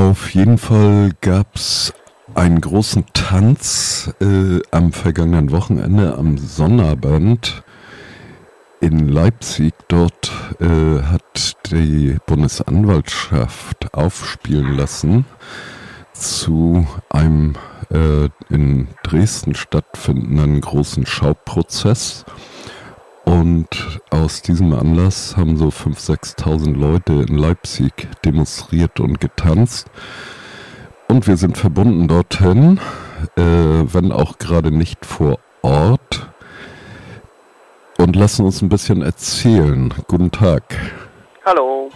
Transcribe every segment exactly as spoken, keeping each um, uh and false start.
Auf jeden Fall gab es einen großen Tanz äh, am vergangenen Wochenende am Sonnabend in Leipzig. Dort äh, hat die Bundesanwaltschaft aufspielen lassen zu einem äh, in Dresden stattfindenden großen Schauprozess. Und aus diesem Anlass haben so fünftausend, sechstausend Leute in Leipzig demonstriert und getanzt. Und wir sind verbunden dorthin, äh, wenn auch gerade nicht vor Ort. Und lassen uns ein bisschen erzählen. Guten Tag. Hallo.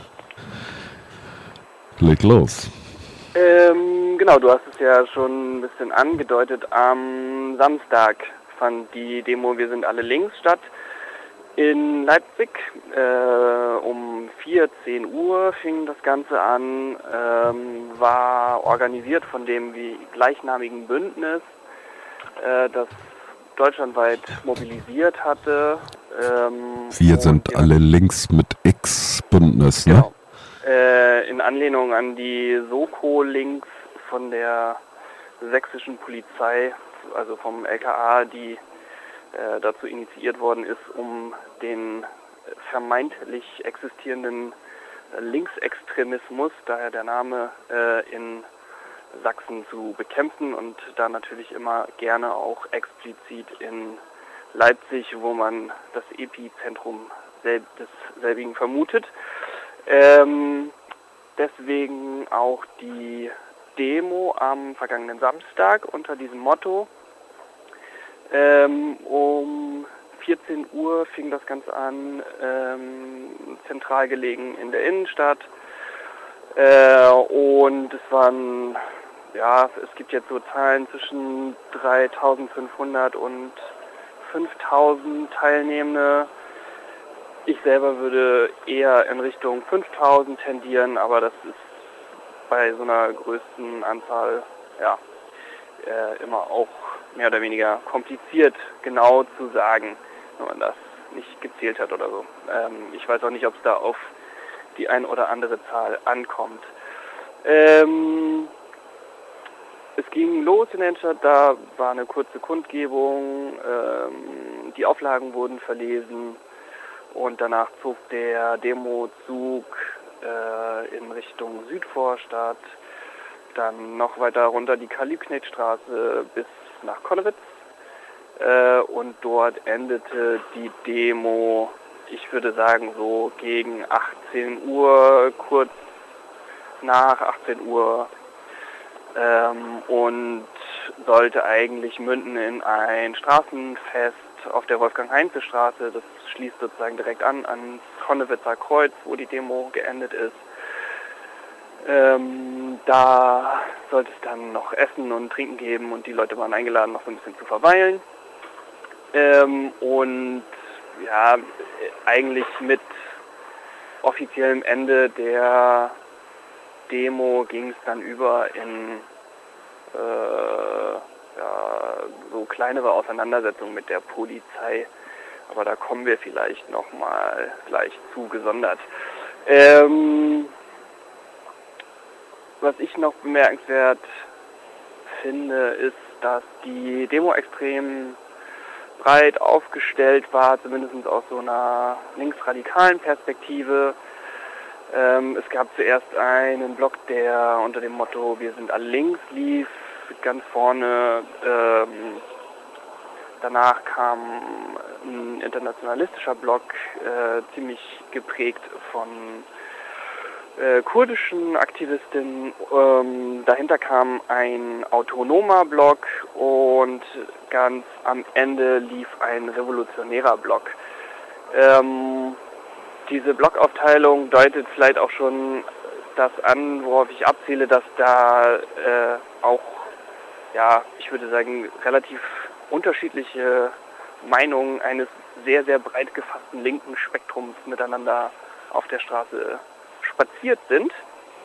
Leg los. Ähm, genau, du hast es ja schon ein bisschen angedeutet. Am Samstag fand die Demo Wir sind alle links statt in Leipzig. Äh, um vierzehn Uhr fing das Ganze an, ähm, war organisiert von dem wie gleichnamigen Bündnis, äh, das deutschlandweit mobilisiert hatte. Ähm, Wir sind alle links mit X-Bündnis, ne? Genau. Äh, in Anlehnung an die Soko-Links von der sächsischen Polizei, also vom L K A, die äh, dazu initiiert worden ist, um den vermeintlich existierenden äh, Linksextremismus, daher der Name, äh, in Sachsen zu bekämpfen und da natürlich immer gerne auch explizit in Leipzig, wo man das Epizentrum sel- desselbigen vermutet. Ähm, deswegen auch die Demo am vergangenen Samstag unter diesem Motto. Ähm, um vierzehn Uhr fing das Ganze an, ähm, zentral gelegen in der Innenstadt. Äh, und es waren, ja, es gibt jetzt so Zahlen zwischen dreitausendfünfhundert und fünftausend Teilnehmende. Ich selber würde eher in Richtung fünftausend tendieren, aber das ist bei so einer größten Anzahl ja äh, immer auch mehr oder weniger kompliziert genau zu sagen, wenn man das nicht gezählt hat oder so. Ähm, ich weiß auch nicht, ob es da auf die ein oder andere Zahl ankommt. Ähm, es ging los in der Innenstadt, da war eine kurze Kundgebung, ähm, die Auflagen wurden verlesen. Und danach zog der Demozug äh, in Richtung Südvorstadt, dann noch weiter runter die Karl-Liebknecht-Straße bis nach Connewitz. Äh, und dort endete die Demo, ich würde sagen so gegen achtzehn Uhr, kurz nach achtzehn Uhr. Ähm, und sollte eigentlich münden in ein Straßenfest auf der Wolfgang-Heinze-Straße. Das schließt sozusagen direkt an ans Connewitzer Kreuz, wo die Demo geendet ist. Ähm, da sollte es dann noch Essen und Trinken geben und die Leute waren eingeladen, noch so ein bisschen zu verweilen. Ähm, und ja, eigentlich mit offiziellem Ende der Demo ging es dann über in äh, ja, so kleinere Auseinandersetzungen mit der Polizei, aber da kommen wir vielleicht nochmal gleich zu gesondert. Ähm, was ich noch bemerkenswert finde, ist, dass die Demo extrem breit aufgestellt war, zumindest aus so einer linksradikalen Perspektive. Ähm, es gab zuerst einen Block, der unter dem Motto Wir sind alle links lief, ganz vorne. Ähm, danach kam ein internationalistischer Block, äh, ziemlich geprägt von äh, kurdischen Aktivistinnen. Ähm, dahinter kam ein autonomer Block und ganz am Ende lief ein revolutionärer Block. Ähm, Diese Blockaufteilung deutet vielleicht auch schon das an, worauf ich abziele, dass da äh, auch, ja, ich würde sagen, relativ unterschiedliche Meinungen eines sehr, sehr breit gefassten linken Spektrums miteinander auf der Straße spaziert sind.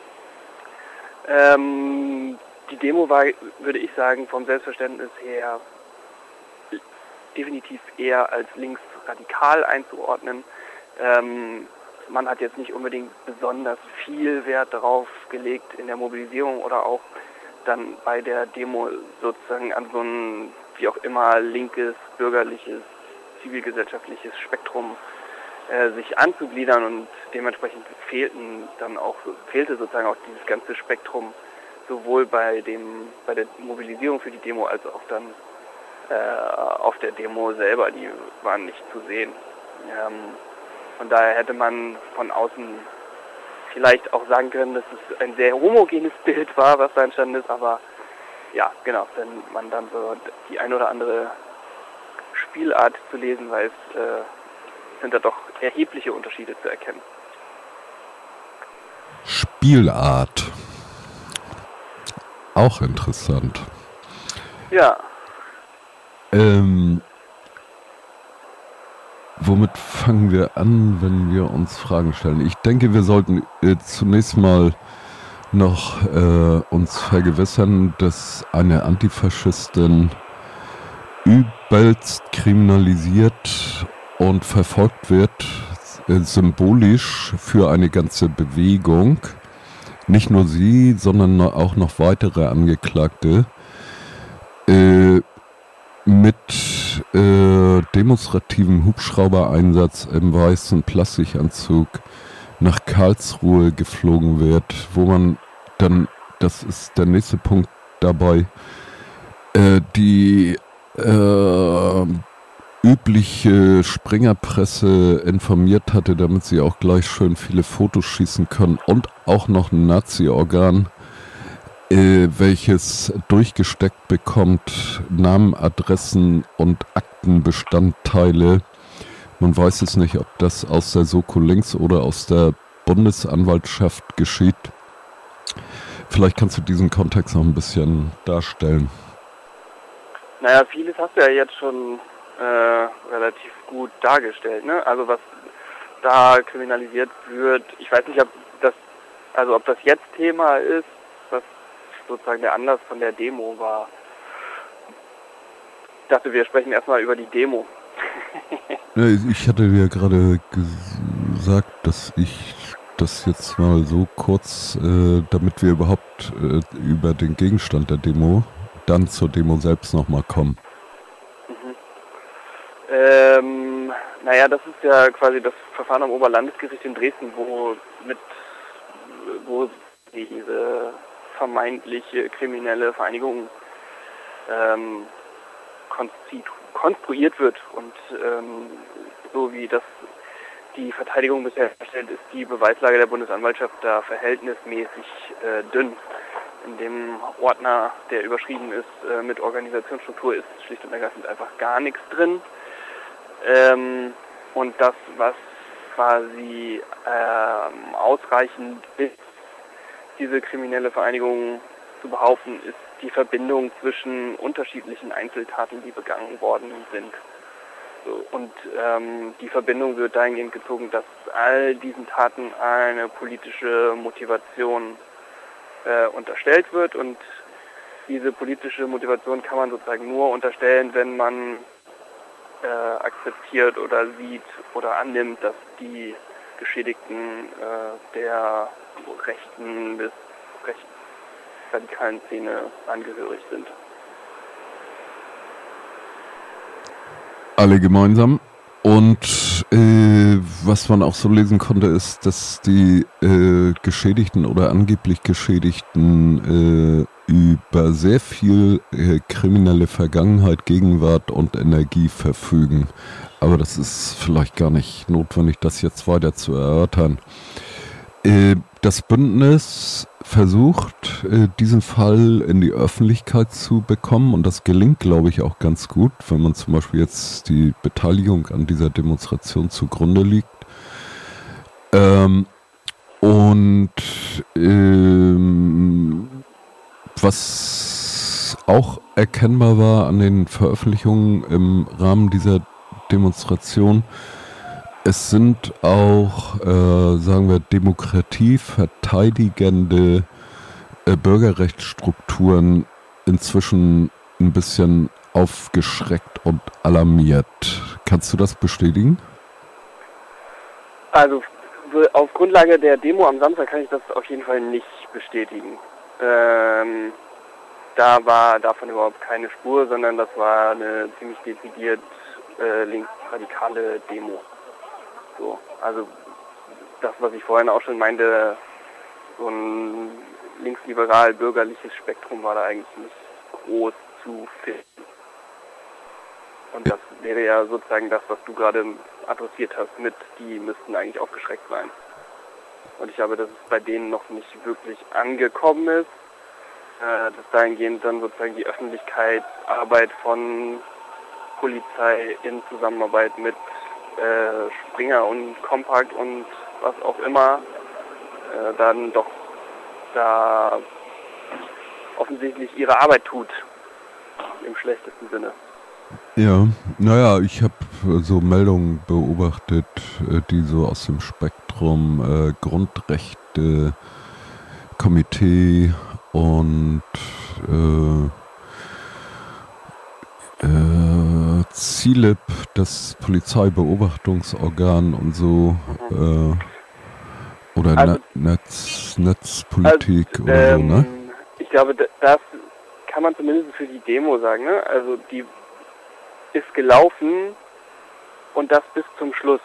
Ähm, die Demo war, würde ich sagen, vom Selbstverständnis her definitiv eher als linksradikal einzuordnen. Ähm, man hat jetzt nicht unbedingt besonders viel Wert darauf gelegt in der Mobilisierung oder auch dann bei der Demo sozusagen an so ein, wie auch immer, linkes, bürgerliches, zivilgesellschaftliches Spektrum äh, sich anzugliedern, und dementsprechend fehlten dann auch, fehlte sozusagen auch dieses ganze Spektrum sowohl bei dem bei der Mobilisierung für die Demo als auch dann äh, auf der Demo selber, die waren nicht zu sehen. Ähm, von daher hätte man von außen vielleicht auch sagen können, dass es ein sehr homogenes Bild war, was da entstanden ist, aber ja, genau, wenn man dann so die ein oder andere Spielart zu lesen weiß, äh, sind da doch erhebliche Unterschiede zu erkennen. Spielart. Auch interessant. Ja. Ähm, womit fangen wir an, wenn wir uns Fragen stellen? Ich denke, wir sollten äh, zunächst mal noch äh, uns vergewissern, dass eine Antifaschistin übelst kriminalisiert und verfolgt wird, äh, symbolisch für eine ganze Bewegung. Nicht nur sie, sondern auch noch weitere Angeklagte äh, mit äh, demonstrativem Hubschraubereinsatz im weißen Plastikanzug nach Karlsruhe geflogen wird, wo man dann, das ist der nächste Punkt dabei, äh, die äh, übliche Springerpresse informiert hatte, damit sie auch gleich schön viele Fotos schießen können, und auch noch ein Nazi-Organ, äh, welches durchgesteckt bekommt Namen, Adressen und Aktenbestandteile. Man weiß es nicht, ob das aus der Soko Links oder aus der Bundesanwaltschaft geschieht. Vielleicht kannst du diesen Kontext noch ein bisschen darstellen. Naja, vieles hast du ja jetzt schon äh, relativ gut dargestellt, ne? Also was da kriminalisiert wird, ich weiß nicht, ob das, also ob das jetzt Thema ist, was sozusagen der Anlass von der Demo war. Ich dachte, wir sprechen erstmal über die Demo. Ich hatte dir gerade gesagt, dass ich das jetzt mal so kurz, äh, damit wir überhaupt äh, über den Gegenstand der Demo, dann zur Demo selbst nochmal kommen. Mhm. Ähm, naja, das ist ja quasi das Verfahren am Oberlandesgericht in Dresden, wo mit wo diese vermeintliche kriminelle Vereinigung ähm, konstruiert wird, und ähm, so wie das die Verteidigung bisher stellt, ist die Beweislage der Bundesanwaltschaft da verhältnismäßig äh, dünn. In dem Ordner, der überschrieben ist äh, mit Organisationsstruktur, ist schlicht und ergreifend einfach gar nichts drin. Ähm, und das, was quasi ähm, ausreichend ist, diese kriminelle Vereinigung zu behaupten, ist die Verbindung zwischen unterschiedlichen Einzeltaten, die begangen worden sind. So, und ähm, die Verbindung wird dahingehend gezogen, dass all diesen Taten eine politische Motivation äh, unterstellt wird, und diese politische Motivation kann man sozusagen nur unterstellen, wenn man äh, akzeptiert oder sieht oder annimmt, dass die Geschädigten äh, der rechten bis rechtsradikalen Szene angehörig sind. Alle gemeinsam. Und äh, was man auch so lesen konnte, ist, dass die äh, Geschädigten oder angeblich Geschädigten äh, über sehr viel äh, kriminelle Vergangenheit, Gegenwart und Energie verfügen. Aber das ist vielleicht gar nicht notwendig, das jetzt weiter zu erörtern. Äh, das Bündnis versucht, äh, diesen Fall in die Öffentlichkeit zu bekommen, und das gelingt, glaube ich, auch ganz gut, wenn man zum Beispiel jetzt die Beteiligung an dieser Demonstration zugrunde liegt. Ähm, und ähm, was auch erkennbar war an den Veröffentlichungen im Rahmen dieser Demonstration, es sind auch, äh, sagen wir, demokratieverteidigende äh, Bürgerrechtsstrukturen inzwischen ein bisschen aufgeschreckt und alarmiert. Kannst du das bestätigen? Also auf Grundlage der Demo am Samstag kann ich das auf jeden Fall nicht bestätigen. Ähm, da war davon überhaupt keine Spur, sondern das war eine ziemlich dezidiert äh, linksradikale Demo. So, also das, was ich vorhin auch schon meinte, so ein linksliberal-bürgerliches Spektrum war da eigentlich nicht groß zu finden. Und das wäre ja sozusagen das, was du gerade adressiert hast, mit die müssten eigentlich aufgeschreckt sein. Und ich glaube, dass es bei denen noch nicht wirklich angekommen ist, äh, dass dahingehend dann sozusagen die Öffentlichkeitsarbeit von Polizei in Zusammenarbeit mit äh, Springer und Kompakt und was auch immer, äh, dann doch da offensichtlich ihre Arbeit tut, im schlechtesten Sinne. Ja, naja, ich habe so Meldungen beobachtet, die so aus dem Spektrum äh, Grundrechte, Komitee und äh, äh, ZILIP, das Polizeibeobachtungsorgan und so, äh, oder also, ne- Netz, Netzpolitik also, oder ähm, so, ne? Ich glaube, das kann man zumindest für die Demo sagen, ne? Also die ist gelaufen und das bis zum Schluss.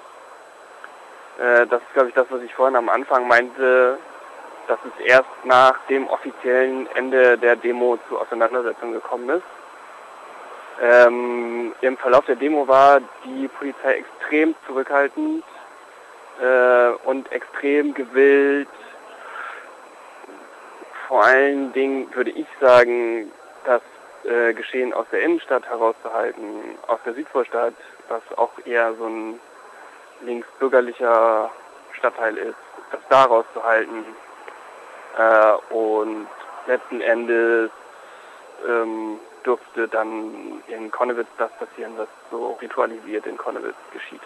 Äh, das ist, glaube ich, das, was ich vorhin am Anfang meinte, dass es erst nach dem offiziellen Ende der Demo zur Auseinandersetzung gekommen ist. Ähm, im Verlauf der Demo war die Polizei extrem zurückhaltend äh, und extrem gewillt. Vor allen Dingen würde ich sagen, dass Äh, Geschehen aus der Innenstadt herauszuhalten, aus der Südvorstadt, was auch eher so ein linksbürgerlicher Stadtteil ist, das da rauszuhalten äh, und letzten Endes ähm, durfte dann in Connewitz das passieren, was so ritualisiert in Connewitz geschieht.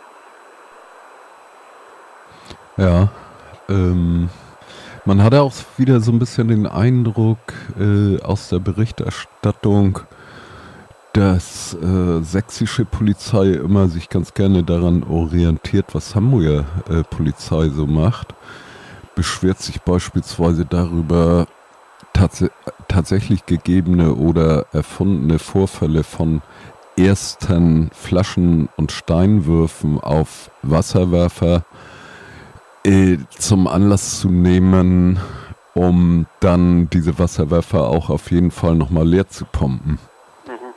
Ja, ähm... man hatte auch wieder so ein bisschen den Eindruck äh, aus der Berichterstattung, dass äh, sächsische Polizei immer sich ganz gerne daran orientiert, was Hamburger äh, Polizei so macht. Beschwert sich beispielsweise darüber, tats- tatsächlich gegebene oder erfundene Vorfälle von ersten Flaschen- und Steinwürfen auf Wasserwerfer zum Anlass zu nehmen, um dann diese Wasserwerfer auch auf jeden Fall nochmal leer zu pumpen. Mhm. Mhm.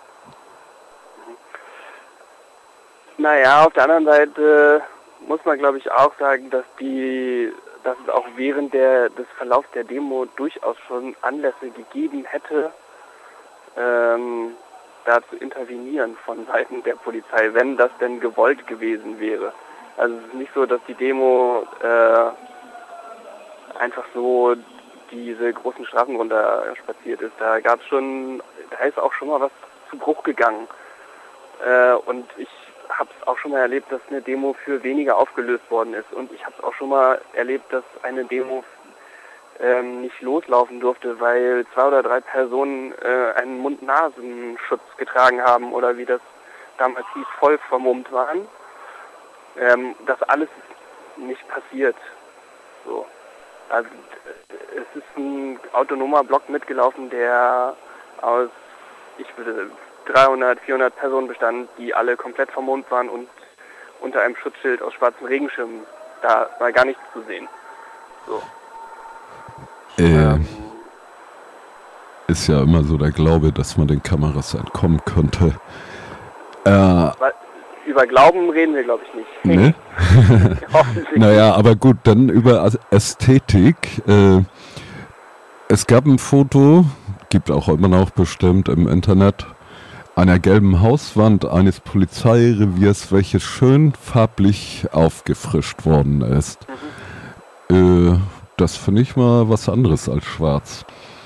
Naja, auf der anderen Seite muss man, glaube ich, auch sagen, dass die, dass es auch während der, des Verlaufs der Demo durchaus schon Anlässe gegeben hätte, ähm, da zu intervenieren von Seiten der Polizei, wenn das denn gewollt gewesen wäre. Also es ist nicht so, dass die Demo äh, einfach so diese großen Straßen runter spaziert ist. Da gab es schon, da ist auch schon mal was zu Bruch gegangen. Äh, und ich habe es auch schon mal erlebt, dass eine Demo für weniger aufgelöst worden ist. Und ich habe es auch schon mal erlebt, dass eine Demo ähm, nicht loslaufen durfte, weil zwei oder drei Personen äh, einen Mund-Nasen-Schutz getragen haben oder wie das damals hieß, voll vermummt waren. Ähm, das alles ist nicht passiert. So. Also es ist ein autonomer Block mitgelaufen, der aus, ich würde dreihundert, vierhundert Personen bestand, die alle komplett vermummt waren und unter einem Schutzschild aus schwarzen Regenschirmen. Da war gar nichts zu sehen. So. Äh, ähm, ist ja immer so der Glaube, dass man den Kameras entkommen könnte. Äh, über Glauben reden wir, glaube ich, nicht. Ne? Naja, aber gut, dann über Ästhetik. Äh, es gab ein Foto, gibt auch immer noch bestimmt im Internet, einer gelben Hauswand eines Polizeireviers, welches schön farblich aufgefrischt worden ist. Mhm. Äh, das finde ich mal was anderes als schwarz.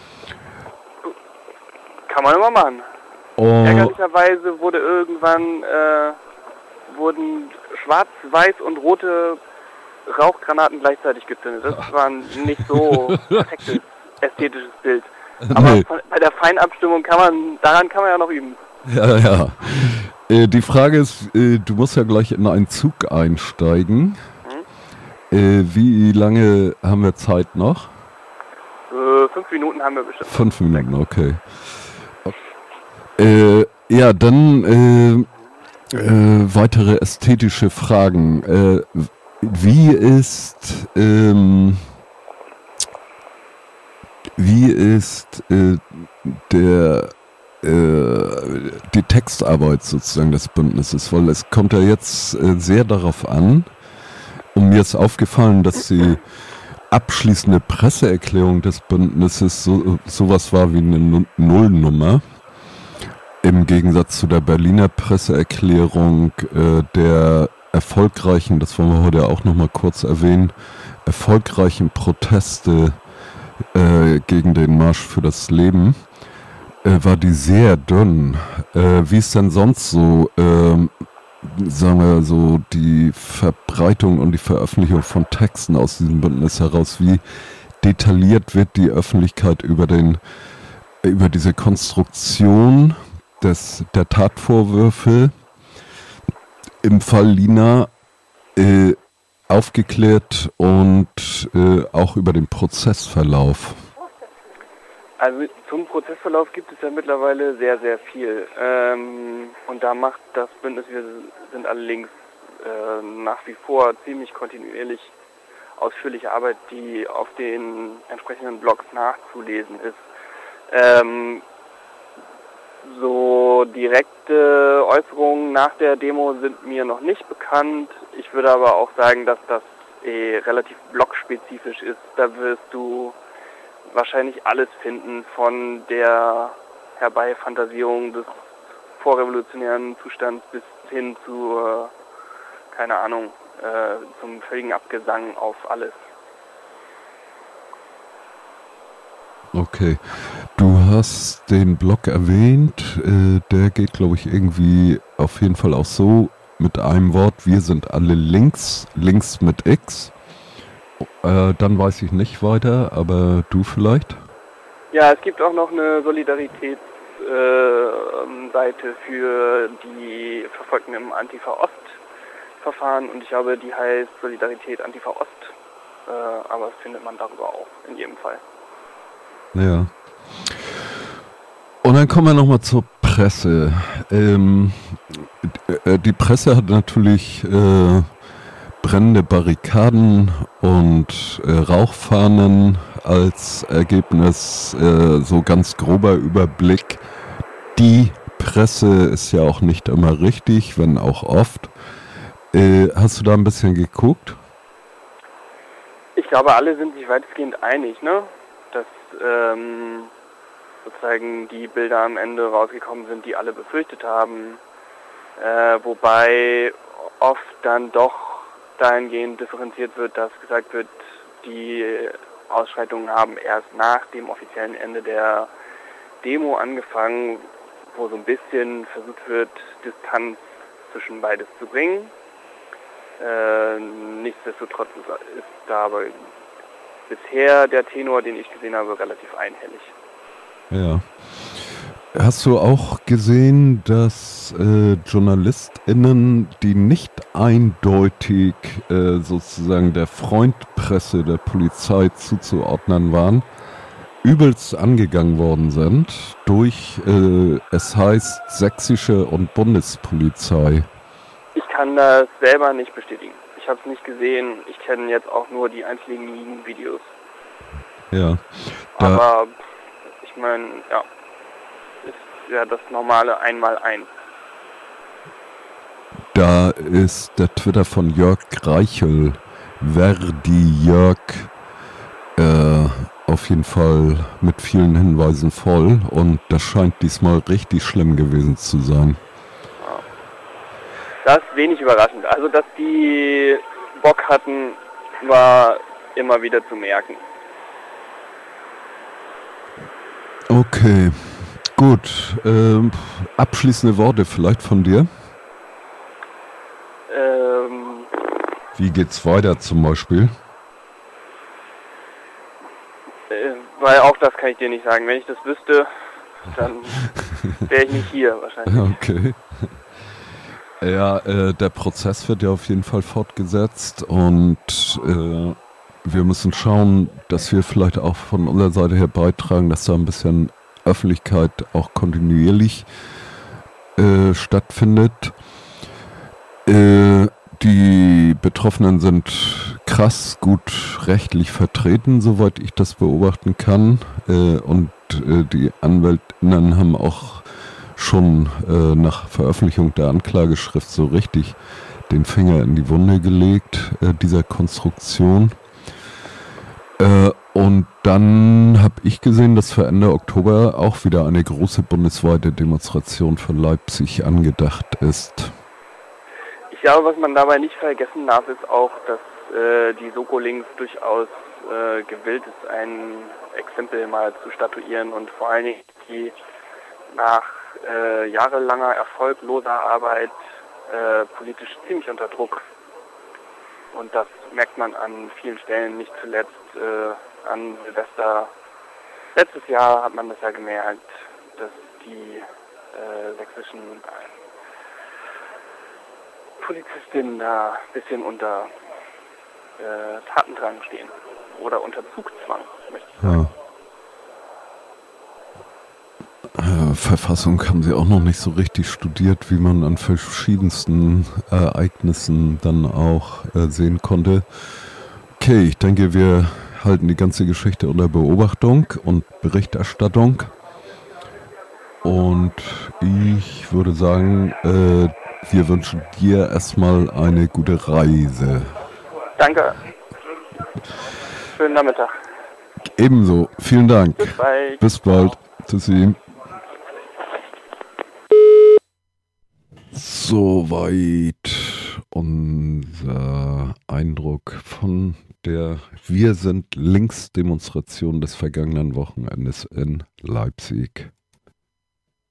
Kann man immer machen. Oh. Ärgerlicherweise wurde irgendwann äh, wurden schwarz, weiß und rote Rauchgranaten gleichzeitig gezündet. Das war ein nicht so perfektes ästhetisches Bild. Aber nee. von, bei der Feinabstimmung kann man, daran kann man ja noch üben. Ja, ja. Äh, die Frage ist, äh, du musst ja gleich in einen Zug einsteigen. Hm? Äh, wie lange haben wir Zeit noch? Äh, fünf Minuten haben wir bestimmt. Fünf Minuten, okay. Äh, ja, dann äh, äh, weitere ästhetische Fragen. Äh, wie ist ähm, wie ist äh, der äh, die Textarbeit sozusagen des Bündnisses? Weil es kommt ja jetzt äh, sehr darauf an. Und mir ist aufgefallen, dass die abschließende Presseerklärung des Bündnisses so, sowas war wie eine Nullnummer. Im Gegensatz zu der Berliner Presseerklärung äh, der erfolgreichen, das wollen wir heute auch nochmal kurz erwähnen, erfolgreichen Proteste äh, gegen den Marsch für das Leben, äh, war die sehr dünn. Äh, wie ist denn sonst so, äh, sagen wir so, die Verbreitung und die Veröffentlichung von Texten aus diesem Bündnis heraus? Wie detailliert wird die Öffentlichkeit über den, über diese Konstruktion des, der Tatvorwürfe im Fall Lina äh, aufgeklärt und äh, auch über den Prozessverlauf? Also zum Prozessverlauf gibt es ja mittlerweile sehr, sehr viel. Ähm, und da macht das Bündnis, wir sind alle links, äh, nach wie vor ziemlich kontinuierlich ausführliche Arbeit, die auf den entsprechenden Blogs nachzulesen ist. Ähm, so direkte Äußerungen nach der Demo sind mir noch nicht bekannt. Ich würde aber auch sagen, dass das eh relativ blogspezifisch ist. Da wirst du wahrscheinlich alles finden, von der Herbeifantasierung des vorrevolutionären Zustands bis hin zu, äh, keine Ahnung, äh, zum völligen Abgesang auf alles. Okay, du hast den Blog erwähnt, äh, der geht, glaube ich, irgendwie auf jeden Fall auch so mit einem Wort: Wir sind alle links, links mit X. Äh, dann weiß ich nicht weiter, aber du vielleicht? Ja, es gibt auch noch eine Solidaritätsseite äh, für die Verfolgten im Antifa-Ost-Verfahren und ich glaube, die heißt Solidarität Antifa-Ost, äh, aber das findet man darüber auch in jedem Fall. Ja. Und dann kommen wir nochmal zur Presse. Ähm, die Presse hat natürlich äh, brennende Barrikaden und äh, Rauchfahnen als Ergebnis, äh, so ganz grober Überblick. Die Presse ist ja auch nicht immer richtig, wenn auch oft. Äh, hast du da ein bisschen geguckt? Ich glaube, alle sind sich weitestgehend einig, ne? Dass ähm, sozusagen die Bilder am Ende rausgekommen sind, die alle befürchtet haben. Äh, wobei oft dann doch dahingehend differenziert wird, dass gesagt wird, die Ausschreitungen haben erst nach dem offiziellen Ende der Demo angefangen, wo so ein bisschen versucht wird, Distanz zwischen beides zu bringen. Äh, nichtsdestotrotz ist, ist da aber bisher der Tenor, den ich gesehen habe, relativ einhellig. Ja. Hast du auch gesehen, dass äh, JournalistInnen, die nicht eindeutig äh, sozusagen der Freundpresse der Polizei zuzuordnen waren, übelst angegangen worden sind durch, äh, es heißt, sächsische und Bundespolizei? Ich kann das selber nicht bestätigen. Ich habe es nicht gesehen. Ich kenne jetzt auch nur die einschlägigen Videos. Ja. Aber ich meine, ja, ist ja das normale Einmaleins. Da ist der Twitter von Jörg Reichel, Verdi Jörg, äh, auf jeden Fall mit vielen Hinweisen voll und das scheint diesmal richtig schlimm gewesen zu sein. Ja. Das ist wenig überraschend. Also, dass die Bock hatten, war immer wieder zu merken. Okay, gut. Ähm, abschließende Worte vielleicht von dir? Ähm, Wie geht's weiter zum Beispiel? äh, weil auch das kann ich dir nicht sagen. Wenn ich das wüsste, dann wäre ich nicht hier wahrscheinlich. Okay. Ja, äh, der Prozess wird ja auf jeden Fall fortgesetzt und äh, wir müssen schauen, dass wir vielleicht auch von unserer Seite her beitragen, dass da ein bisschen Öffentlichkeit auch kontinuierlich äh, stattfindet. Äh, die Betroffenen sind krass gut rechtlich vertreten, soweit ich das beobachten kann. Äh, und äh, die AnwältInnen haben auch schon äh, nach Veröffentlichung der Anklageschrift so richtig den Finger in die Wunde gelegt, äh, dieser Konstruktion. Äh, und dann habe ich gesehen, dass für Ende Oktober auch wieder eine große bundesweite Demonstration für Leipzig angedacht ist. Ich glaube, was man dabei nicht vergessen darf, ist auch, dass äh, die Soko Links durchaus äh, gewillt ist, ein Exempel mal zu statuieren und vor allen Dingen die nach äh, jahrelanger erfolgloser Arbeit äh, politisch ziemlich unter Druck. Und das merkt man an vielen Stellen, nicht zuletzt äh, an Silvester. Letztes Jahr hat man das ja gemerkt, dass die äh, sächsischen Polizistinnen da ein bisschen unter äh, Tatendrang stehen. Oder unter Zugzwang, möchte ich sagen. Ja. Äh, Verfassung haben sie auch noch nicht so richtig studiert, wie man an verschiedensten Ereignissen dann auch äh, sehen konnte. Okay, ich denke, wir halten die ganze Geschichte unter Beobachtung und Berichterstattung. Und ich würde sagen, äh, wir wünschen dir erstmal eine gute Reise. Danke. Schönen Nachmittag. Ebenso. Vielen Dank. Bis bald. Bis bald. Tschüssi. Soweit unser Eindruck von der Wir sind Links Demonstration des vergangenen Wochenendes in Leipzig.